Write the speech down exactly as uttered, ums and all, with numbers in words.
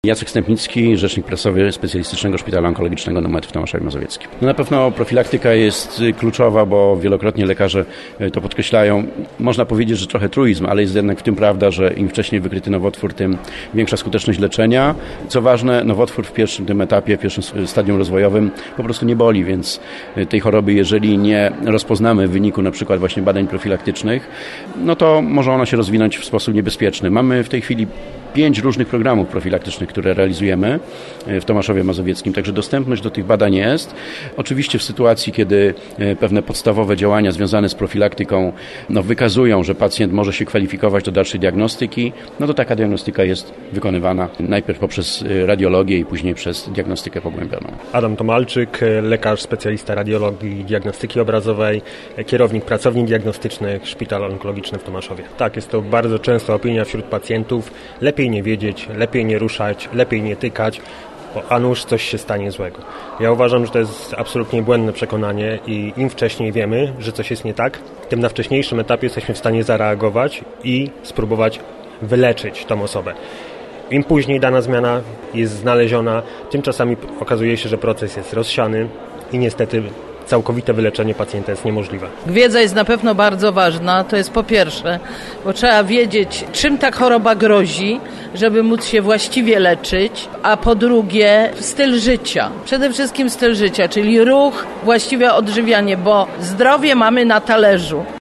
Jacek Stępnicki, rzecznik prasowy Specjalistycznego Szpitala Onkologicznego nr w Tomaszowie Mazowieckim. No na pewno profilaktyka jest kluczowa, bo wielokrotnie lekarze to podkreślają. Można powiedzieć, że trochę truizm, ale jest jednak w tym prawda, że im wcześniej wykryty nowotwór, tym większa skuteczność leczenia. Co ważne, nowotwór w pierwszym tym etapie, w pierwszym stadium rozwojowym po prostu nie boli, więc tej choroby, jeżeli nie rozpoznamy w wyniku na przykład właśnie badań profilaktycznych, no to może ona się rozwinąć w sposób niebezpieczny. Mamy w tej chwili pięć różnych programów profilaktycznych, które realizujemy w Tomaszowie Mazowieckim, także dostępność do tych badań jest. Oczywiście w sytuacji, kiedy pewne podstawowe działania związane z profilaktyką no, wykazują, że pacjent może się kwalifikować do dalszej diagnostyki, no to taka diagnostyka jest wykonywana najpierw poprzez radiologię i później przez diagnostykę pogłębioną. Adam Tomalczyk, lekarz specjalista radiologii i diagnostyki obrazowej, kierownik pracowni diagnostycznych Szpital Onkologiczny w Tomaszowie. Tak, jest to bardzo często opinia wśród pacjentów. Lepiej nie wiedzieć, lepiej nie ruszać, lepiej nie tykać, bo a nuż coś się stanie złego. Ja uważam, że to jest absolutnie błędne przekonanie i im wcześniej wiemy, że coś jest nie tak, tym na wcześniejszym etapie jesteśmy w stanie zareagować i spróbować wyleczyć tą osobę. Im później dana zmiana jest znaleziona, tym czasami okazuje się, że proces jest rozsiany i niestety całkowite wyleczenie pacjenta jest niemożliwe. Wiedza jest na pewno bardzo ważna, to jest po pierwsze, bo trzeba wiedzieć, czym ta choroba grozi, żeby móc się właściwie leczyć, a po drugie styl życia. Przede wszystkim styl życia, czyli ruch, właściwe odżywianie, bo zdrowie mamy na talerzu.